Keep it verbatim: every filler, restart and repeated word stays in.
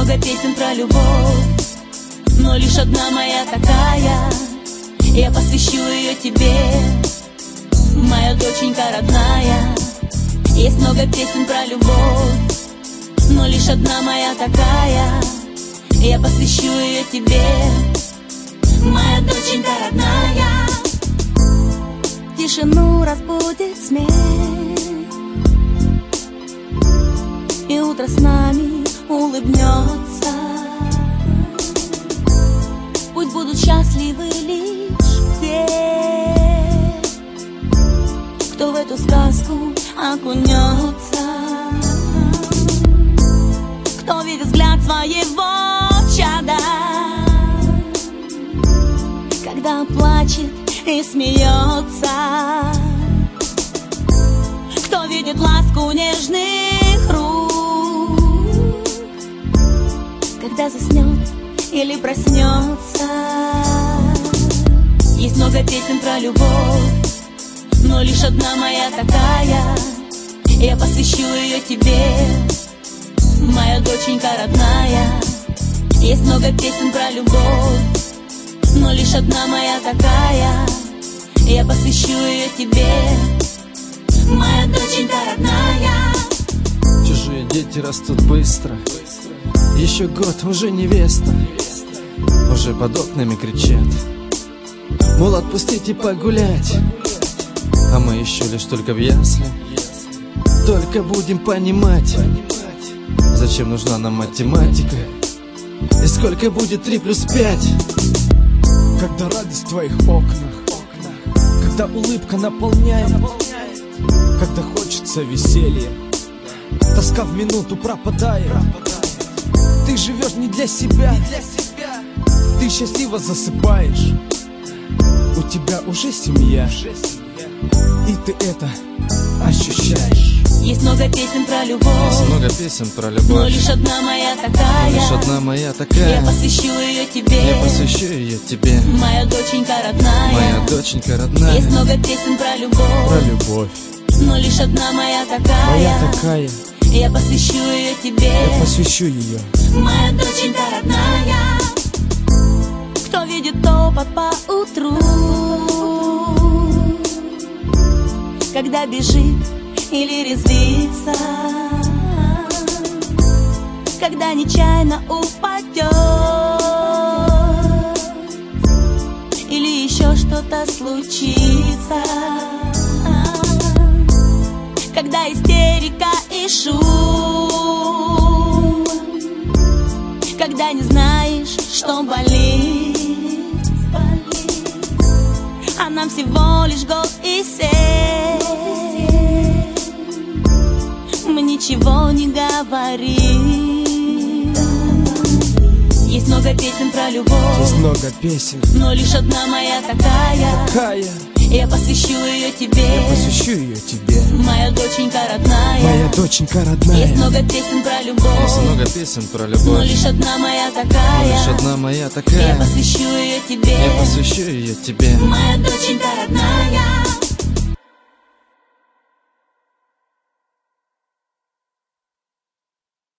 много песен про любовь, но лишь одна моя такая. Я посвящу ее тебе, моя доченька родная. Есть много песен про любовь, но лишь одна моя такая. Я посвящу ее тебе, моя доченька родная. Тишину разбудит смех, и утро с нами улыбнется. Пусть будут счастливы лишь те, кто в эту сказку окунется, кто видит взгляд своего чада, когда плачет и смеется, кто видит ласку нежных рук, когда заснет или проснется. Есть много песен про любовь, но лишь одна моя такая. Я посвящу ее тебе, моя доченька родная. Есть много песен про любовь, но лишь одна моя такая. Я посвящу ее тебе, моя доченька родная. Чужие дети растут быстро, еще год, уже невеста, уже под окнами кричат, мол, отпустите погулять. А мы еще лишь только в ясли, только будем понимать, зачем нужна нам математика, и сколько будет три плюс пять. Когда радость в твоих окнах, когда улыбка наполняет, когда хочется веселья, тоска в минуту пропадает. Ты живешь не для себя, ты счастливо засыпаешь, у тебя уже семья, и ты это ощущаешь. Есть много песен про любовь, Есть много песен про любовь, но лишь одна моя такая. лишь одна моя такая. Я посвящу ее тебе, Я посвящу ее тебе, моя доченька родная. моя доченька родная. Есть много песен про любовь, Про любовь, но лишь одна моя такая. моя такая. Я посвящу ее тебе, Я посвящу ее, моя доченька родная. Кто видит топот по утру, когда бежит или резвится, когда нечаянно упадет или еще что-то случится, когда истерика и шум, когда не знаешь, что болит, а нам всего лишь год и семь. Мы ничего не говорим. Есть много песен про любовь, есть много песен, но лишь одна моя такая. такая. Я посвящу ее тебе, Я посвящу ее тебе, моя доченька родная. моя доченька Есть родная. много песен про любовь, Есть много песен про но любовь, лишь одна моя но такая. лишь одна моя Я такая. посвящу ее тебе, Я посвящу ее тебе, моя доченька родная.